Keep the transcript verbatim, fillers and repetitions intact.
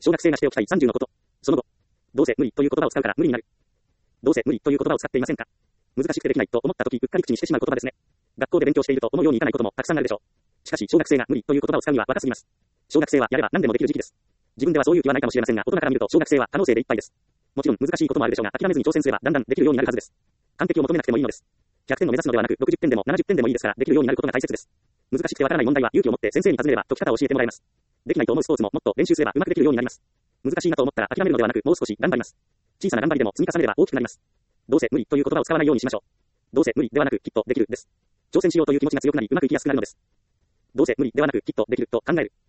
小学生がしておきたいさんじゅうのこと。その後。どうせ無理という言葉を使うから無理になる。どうせ無理という言葉を使っていませんか？難しくてできないと思ったとき、うっかり口にしてしまう言葉ですね。学校で勉強していると思うようにいかないこともたくさんあるでしょう。しかし、小学生が無理という言葉を使うには若すぎます。小学生はやれば何でもできる時期です。自分ではそういう気はないかもしれませんが、大人から見ると小学生は可能性でいっぱいです。もちろん難しいこともあるでしょうが、諦めずに挑戦すればだんだんできるようになるはずです。完璧を求めなくてもいいのです。ひゃくてんを目指すのではなく、ろくじゅってんでもななじゅってんでもいいですから、できるようになることが大切です。難しくてわからない問題は勇気を持って先生に尋ねれば解き方を教えてもらえます。できないと思うスポーツももっと練習すればうまくできるようになります。難しいなと思ったら諦めるのではなく、もう少し頑張ります。小さな頑張りでも積み重ねれば大きくなります。どうせ無理という言葉を使わないようにしましょう。どうせ無理ではなくきっとできるです。挑戦しようという気持ちが強くなりうまくいきやすくなるのです。どうせ無理ではなくきっとできると考える。